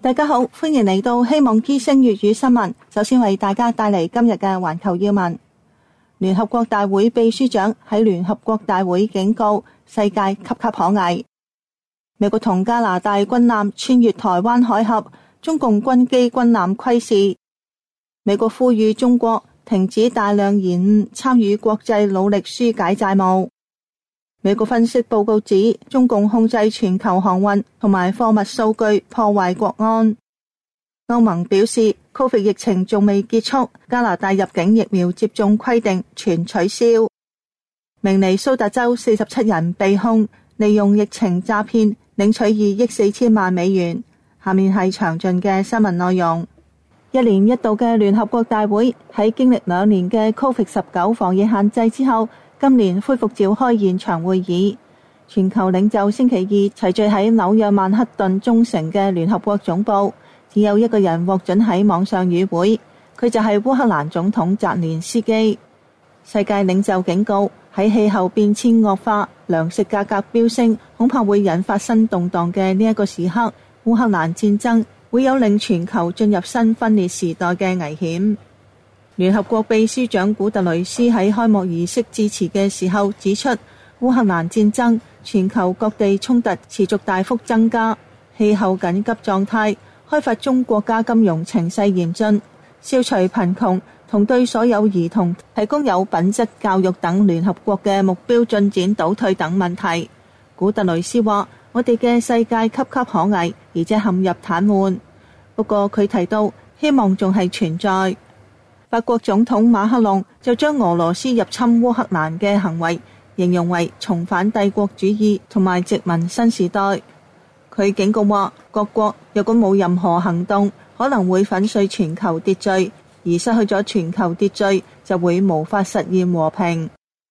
大家好，歡迎嚟到希望之聲粵語新聞。首先為大家帶嚟今日嘅環球要聞。聯合國大會秘書長喺聯合國大會警告世界岌岌可危。美國同加拿大軍艦穿越台灣海峽，中共軍機軍艦窺視。美國呼籲中國停止大量延誤參與國際努力紓解債務。美國分析報告指，中共控制全球航運同埋貨物數據，破壞國安。歐盟表示 ，Covid 疫情仲未結束，加拿大入境疫苗接種規定全取消。明尼蘇達州47人被控利用疫情詐騙領取2億4千萬美元。下面係詳盡嘅新聞內容。一年一度嘅聯合國大會喺經歷2年嘅 Covid-19 防疫限制之後，今年恢復召開現場會議。全球領袖星期二齊聚喺紐約曼克頓中城嘅聯合國總部，只有一個人獲准喺網上與會，佢就係烏克蘭總統澤連斯基。世界領袖警告，喺氣候變遷惡化、糧食價格飆升，恐怕會引發新動盪嘅呢一個時刻，烏克蘭戰爭會有令全球進入新分裂時代嘅危險。聯合國秘書長古特雷斯喺開幕儀式致辭嘅時候指出，烏克蘭戰爭、全球各地衝突持續大幅增加，氣候緊急狀態、開發中國家金融情勢嚴峻、消除貧窮同對所有兒童提供有品質教育等聯合國嘅目標進展倒退等問題。古特雷斯話，我哋嘅世界岌岌可危，而且陷入癱瘓。不過佢提到，希望仲係存在。法國總統馬克龍就將俄羅斯入侵烏克蘭嘅行為形容為重返帝國主義同埋殖民新時代。佢警告話，各國若果冇任何行動，可能會粉碎全球秩序，而失去咗全球秩序，就會無法實現和平。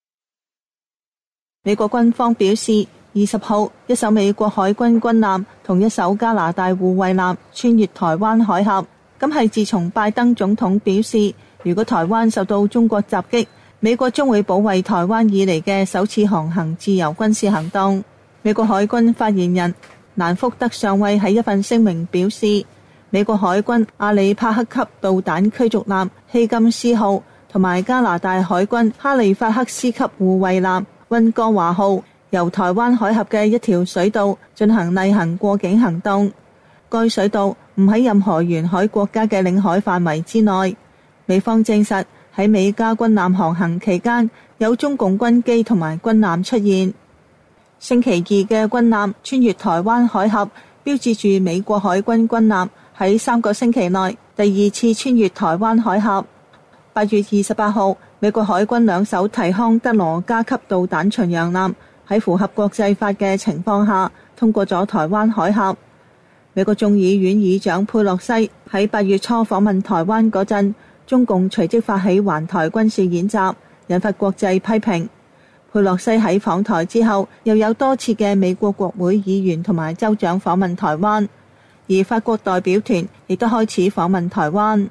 美國軍方表示，20號一艘美國海軍軍艦同一艘加拿大護衛艦穿越台灣海峽，咁係自從拜登總統表示，如果台灣受到中國襲擊，美國將會保衛台灣以嚟嘅首次航行自由軍事行動。美國海軍發言人蘭福德上尉喺一份聲明表示，美國海軍阿里帕克級導彈驅逐艦希金斯號同埋加拿大海軍哈利法克斯級護衛艦溫哥華號由台灣海峽嘅一條水道進行例行過境行動。該水道唔喺任何沿海國家嘅領海範圍之內。美方證實喺美加軍艦航行期間，有中共軍機同埋軍艦出現。星期二嘅軍艦穿越台灣海峽，標誌住美國海軍軍艦喺3個星期內第2次穿越台灣海峽。8月28號，美國海軍2艘提康德羅加級導彈巡洋艦喺符合國際法嘅情況下通過咗台灣海峽。美國眾議院議長佩洛西喺8月初訪問台灣嗰陣，中共隨即發起環台軍事演習，引發國際批評。佩洛西喺訪台之後，又有多次嘅美國國會議員同埋州長訪問台灣，而法國代表團亦都開始訪問台灣。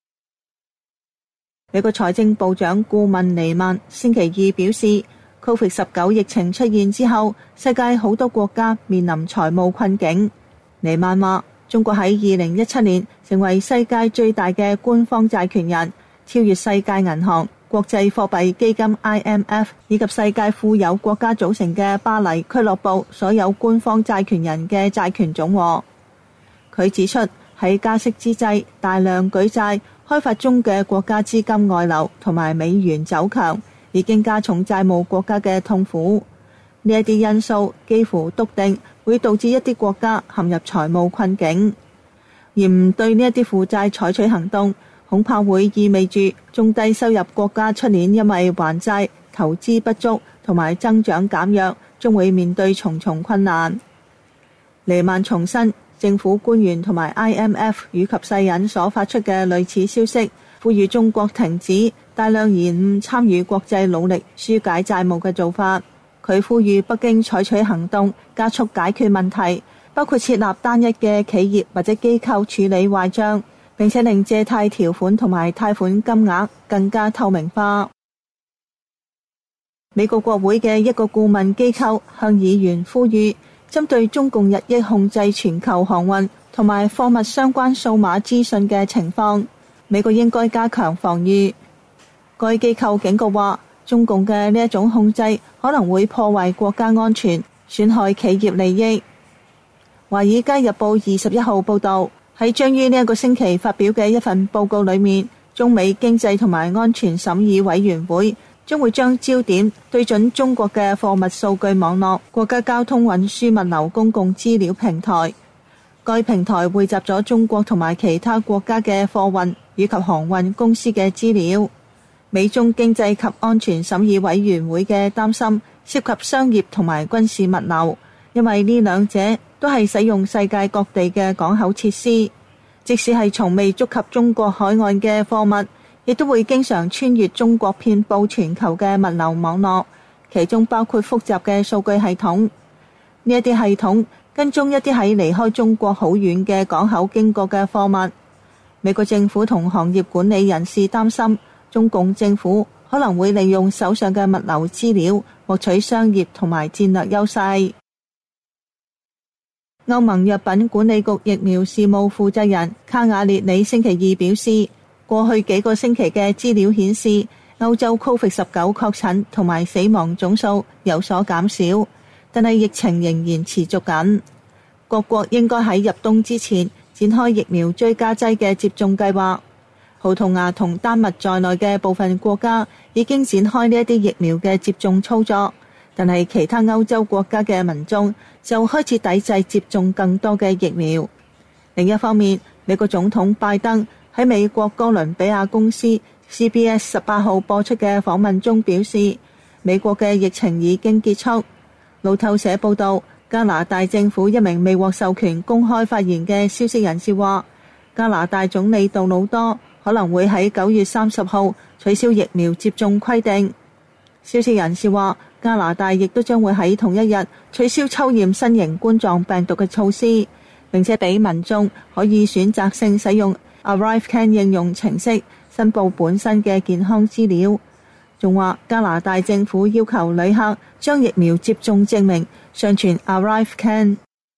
美國財政部長顧問尼曼星期二表示， Covid-19 疫情出現之後，世界好多國家面臨財務困境。尼曼話，中國喺2017年成為世界最大嘅官方債權人，超越世界銀行、國際貨幣基金 IMF 以及世界富有國家組成嘅巴黎俱樂部所有官方債權人嘅債權總和。佢指出，喺加息之際，大量舉債、開發中嘅國家資金外流同埋美元走強，已經加重債務國家嘅痛苦。呢一啲因素幾乎篤定會導致一啲國家陷入財務困境，而唔對呢一啲負債採取行動，恐怕會意味住中低收入國家出年因為還債、投資不足同埋增長減弱，將會面對重重困難。尼曼重申，政府官員同埋 IMF 以及世人所發出嘅類似消息，呼籲中國停止大量延誤參與國際努力紓解債務嘅做法。佢呼籲北京採取行動，加速解決問題，包括設立單一嘅企業或者機構處理壞賬，並且令借貸條款同埋貸款金額更加透明化。美國國會嘅一個顧問機構向議員呼籲，針對中共日益控制全球航運同埋貨物相關數碼資訊嘅情況，美國應該加強防禦。該機構警告話，中共嘅呢一種控制可能會破壞國家安全，損害企業利益。華爾街日報21號報道，喺將於呢一個星期發表嘅一份報告裏面，中美經濟同埋安全審議委員會將會將焦點對準中國嘅貨物數據網絡國家交通運輸物流公共資料平台。該平台匯集咗中國同埋其他國家嘅貨運以及航運公司嘅資料。美中經濟及安全審議委員會嘅擔心涉及商業同埋軍事物流，因為呢兩者都係使用世界各地嘅港口設施，即使係從未觸及中國海岸嘅貨物，亦都會經常穿越中國遍佈全球嘅物流網絡，其中包括複雜嘅數據系統。呢一啲系統跟蹤一啲喺離開中國好遠嘅港口經過嘅貨物。美國政府同行業管理人士擔心，中共政府可能會利用手上嘅物流資料獲取商業同埋戰略優勢。歐盟藥品管理局疫苗事務負責人卡瓦列里星期二表示，過去幾個星期嘅資料顯示，歐洲 COVID-19 確診同埋死亡總數有所減少，但係疫情仍然持續緊。各國應該喺入冬之前展開疫苗追加劑嘅接種計劃。葡萄牙同丹麥在內嘅部分國家已經展開呢一啲疫苗嘅接種操作，但係其他歐洲國家嘅民眾就開始抵制接種更多嘅疫苗。另一方面，美國總統拜登喺美國哥倫比亞公司 CBS 18號播出嘅訪問中表示，美國嘅疫情已經結束。路透社報道，加拿大政府一名未獲授權公開發言嘅消息人士話，加拿大總理杜魯多可能會喺9月30號取消疫苗接種規定。消息人士話，加拿大亦都將會喺同一日取消抽驗新型冠狀病毒嘅措施，並且俾民眾可以選擇性使用 ArriveCan 應用程式申報本身嘅健康資料。仲話加拿大政府要求旅客將疫苗接種證明上傳 ArriveCan。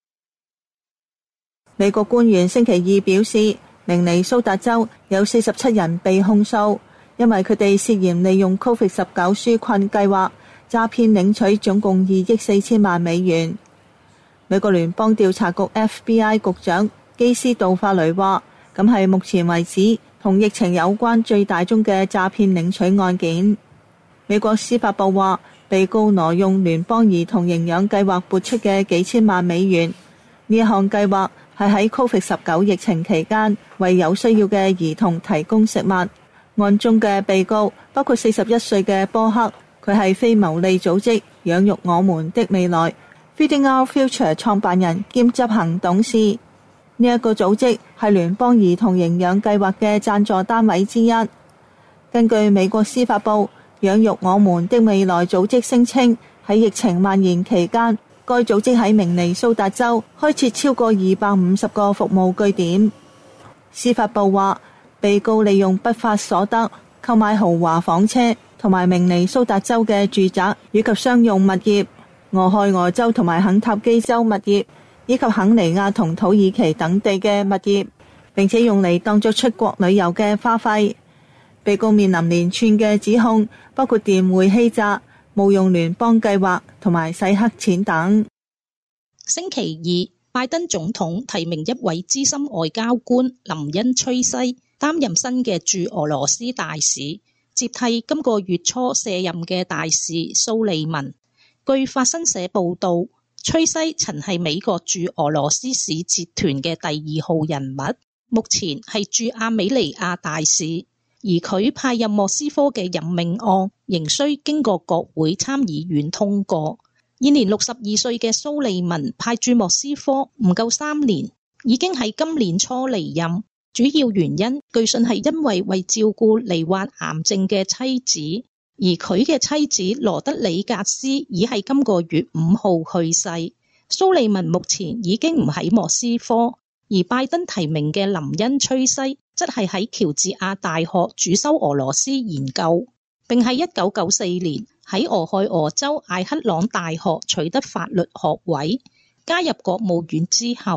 美國官員星期二表示，明尼蘇達州有47人被控訴，因為佢哋涉嫌利用 COVID-19 紓困計劃詐騙領取總共2億4千萬美元。美國聯邦調查局 FBI 局長基斯杜法雷話，咁係目前為止同疫情有關最大宗嘅詐騙領取案件。美國司法部話，被告挪用聯邦兒童營養計劃撥出嘅幾千萬美元。呢一項計劃係喺 COVID-19 疫情期間為有需要嘅兒童提供食物。案中嘅被告包括41歲嘅波克，佢係非牟利組織養育我們的未來 Feeding Our Future 創辦人兼執行董事。呢一個組織係聯邦兒童營養計劃嘅贊助單位之一。根據美國司法部，養育我們的未來組織聲稱，喺疫情蔓延期間，該組織喺明尼蘇達州開設超過250個服務據點。司法部話，被告利用不法所得購買豪華房車同埋明尼蘇達州嘅住宅以及商用物業、俄亥俄州同埋肯塔基州物業以及肯尼亞同土耳其等地嘅物業，並且用嚟當作出國旅遊嘅花費。被告面臨連串嘅指控，包括電匯欺詐、冒用聯邦計劃同埋洗黑錢等。 星期二，拜登總統提名一位資深外交官林恩崔西擔任新嘅駐俄羅斯大使，接替今個月初卸任嘅大使蘇利文。據法新社報道，崔西曾係美國駐俄羅斯使節團嘅第2號人物，目前係駐亞美尼亞大使。而佢派任莫斯科嘅任命案仍需經過國會參議院通過。現年62歲嘅蘇利文派駐莫斯科唔夠3年，已經喺今年初離任。主要原因據信係因為照顧罹患癌症嘅妻子，而佢嘅妻子羅德里格斯已喺今個月5號去世。蘇利文目前已經唔喺莫斯科，而拜登提名嘅林恩崔西則係喺喬治亞大學主修俄羅斯研究，並喺1994年喺俄亥俄州艾克朗大學取得法律學位。加入國務院之後，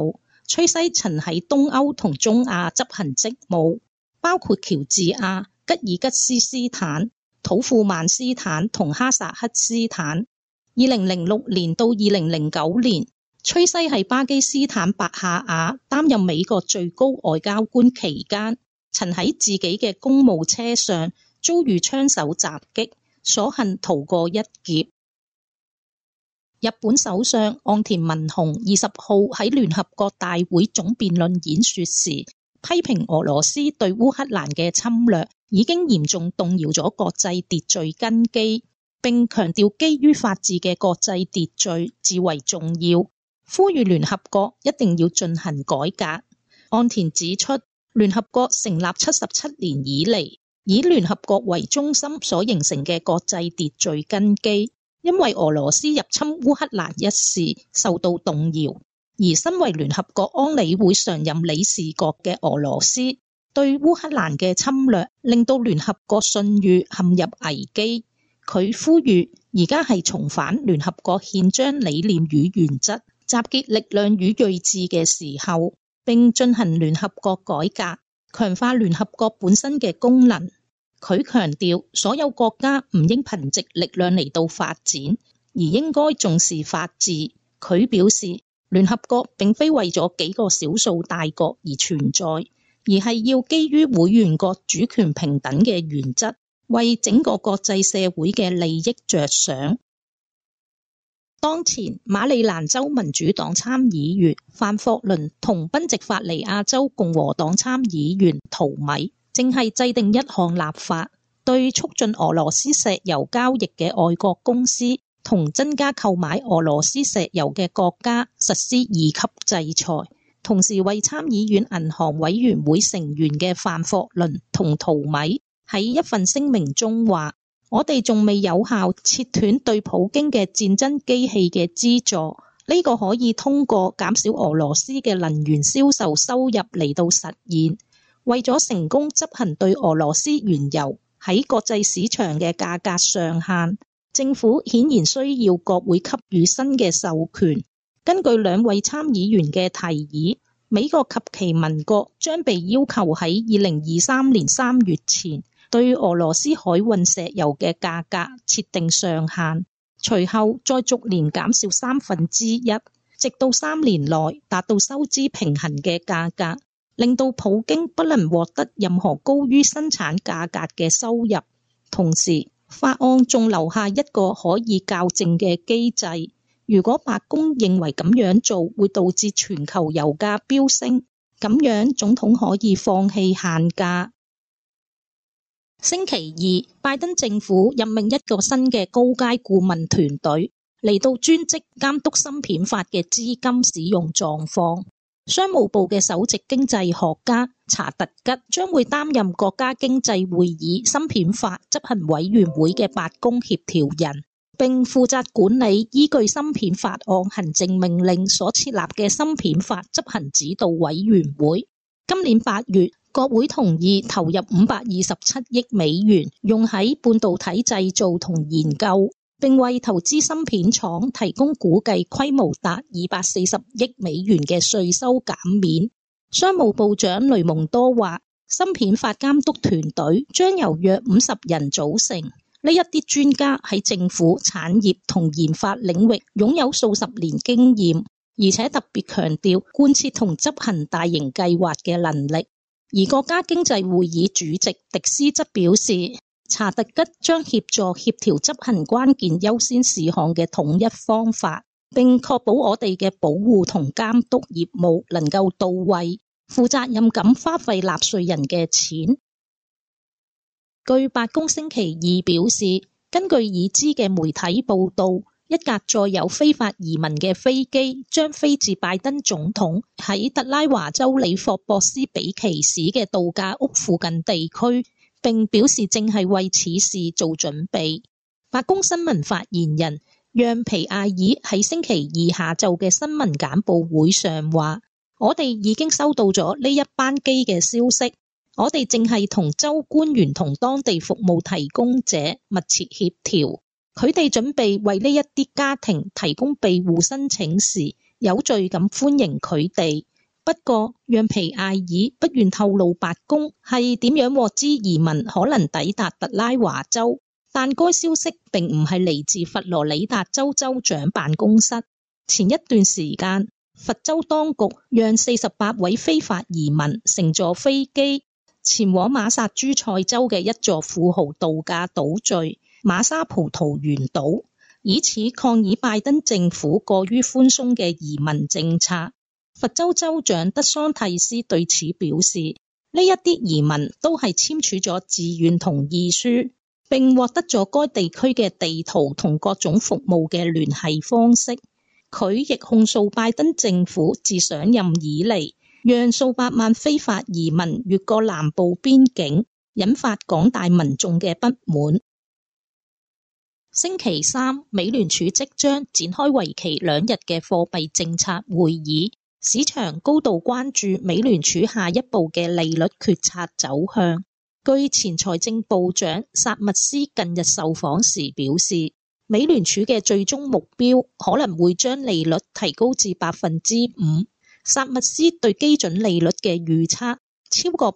崔西曾喺東歐同中亞執行職務，包括喬治亞、吉爾吉斯斯坦、土庫曼斯坦同哈薩克斯坦。2006年到2009年，崔西喺巴基斯坦白夏亞擔任美國最高外交官期間，曾喺自己嘅公務車上遭遇槍手襲擊，所幸逃過一劫。日本首相岸田文雄20號喺聯合國大會總辯論演說時，批評俄羅斯對烏克蘭嘅侵略已經嚴重動搖咗國際秩序根基，並強調基於法治嘅國際秩序至為重要，呼籲聯合國一定要進行改革。岸田指出，聯合國成立77年以嚟，以聯合國為中心所形成嘅國際秩序根基，因為俄羅斯入侵烏克蘭一事受到動搖，而身為聯合國安理會常任理事國嘅俄羅斯對烏克蘭嘅侵略，令到聯合國信譽陷入危機。佢呼籲而家係重返聯合國憲章理念與原則，集結力量與睿智嘅時候，並進行聯合國改革，強化聯合國本身嘅功能。佢強調，所有國家唔應憑藉力量嚟到發展，而應該重視法治。佢表示，聯合國並非為咗幾個少數大國而存在，而係要基於會員國主權平等嘅原則，為整個國際社會嘅利益着想。當前，馬里蘭州民主黨參議員范霍倫同賓夕法尼亞州共和黨參議員圖米正係制定一項立法，對促進俄羅斯石油交易嘅外國公司同增加購買俄羅斯石油嘅國家實施2級制裁。同時為參議院銀行委員會成員嘅范霍倫同圖米喺一份聲明中話，我哋仲未有效切斷對普京嘅戰爭機器嘅資助，呢個可以通過減少俄羅斯嘅能源銷售收入嚟到實現。為咗成功執行對俄羅斯原油喺國際市場嘅價格上限，政府顯然需要國會給予新嘅授權。根據兩位參議員嘅提議，美國及其盟國將被要求喺2023年3月前對俄羅斯海運石油嘅價格設定上限，隨後再逐年減少1/3，直到3年內達到收支平衡嘅價格，令到普京不能獲得任何高於生產價格嘅收入。同時，法案仲留下一個可以校正嘅機制，如果白宮認為咁樣做會導致全球油價飆升，咁樣總統可以放棄限價。星期二，拜登政府任命一個新嘅高階顧問團隊嚟到專職監督芯片法嘅資金使用狀況。商務部嘅首席經濟學家查特吉將會擔任國家經濟會議芯片法執行委員會嘅白宮協調人，並負責管理依據芯片法案行政命令所設立嘅芯片法執行指導委員會。今年8月，國會同意投入527億美元用喺半導體製造同研究，並為投資芯片廠提供估計規模達240億美元嘅稅收減免。商務部長雷蒙多話，芯片法監督團隊將由約50人組成，呢一啲專家喺政府、產業同研發領域擁有數十年經驗，而且特別強調貫徹同執行大型計劃嘅能力。而國家經濟會議主席迪斯則表示，查特吉將協助協調執行關鍵優先事項嘅統一方法，並確保我哋嘅保護同監督業務能夠到位，負責任咁花費納稅人嘅錢。據白宮星期二表示，根據已知嘅媒體報道，一架載有非法移民嘅飛機將飛至拜登總統喺特拉華州里霍博斯比奇市嘅度假屋附近地區，並表示正係為此事做準備。白宮新聞發言人讓皮亞爾喺星期二下晝嘅新聞簡報會上話，我哋已經收到咗呢一班機嘅消息，我哋正係同州官員同當地服務提供者密切協調。佢哋準備為呢一啲家庭提供庇護申請時，有序咁歡迎佢哋。 不過，讓皮埃爾不願透露白宮係點樣獲知移民可能抵達特拉華州，但該消息並唔係嚟自佛羅里達州州長辦公室。前一段時間，佛州當局讓48位非法移民乘坐飛機前往馬薩諸塞州嘅一座富豪度假島嶼馬沙葡萄園島，以此抗議拜登政府過於寬鬆嘅移民政策。佛州州長德桑蒂斯對此表示，呢一啲移民都係簽署咗自願同意書，並獲得咗該地區嘅地圖同各種服務嘅聯繫方式。佢亦控訴拜登政府自上任以嚟，讓數百萬非法移民越過南部邊境，引發廣大民眾嘅不滿。星期三，美聯儲即將展開為期2日嘅貨幣政策會議，市場高度關注美聯儲下一步嘅利率決策走向。據前財政部長薩密斯近日受訪時表示，美聯儲嘅最終目標可能會將利率提高至 5%。薩密斯對基準利率嘅預測，超過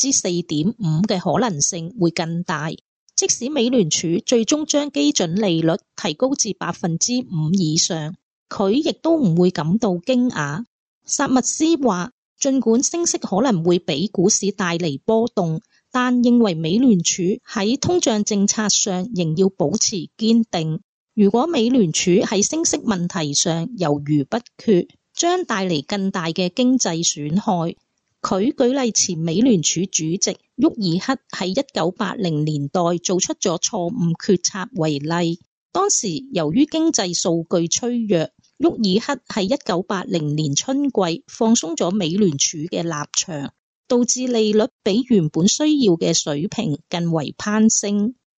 4.5% 嘅可能性會更大。即使美聯儲最終將基準利率提高至 5% 以上，佢亦都唔會感到驚訝。薩密斯話，儘管升息可能會俾股市帶嚟波動，但認為美聯儲喺通脹政策上仍要保持堅定。如果美聯儲喺升息問題上猶豫不決，將帶嚟更大嘅經濟損害。佢舉例前美聯儲主席沃爾克喺1980年代做出咗錯誤決策為例，當時由於經濟數據趨弱，沃爾克喺1980年春季放鬆咗美聯儲嘅立場，導致利率比原本需要嘅水平更為攀升。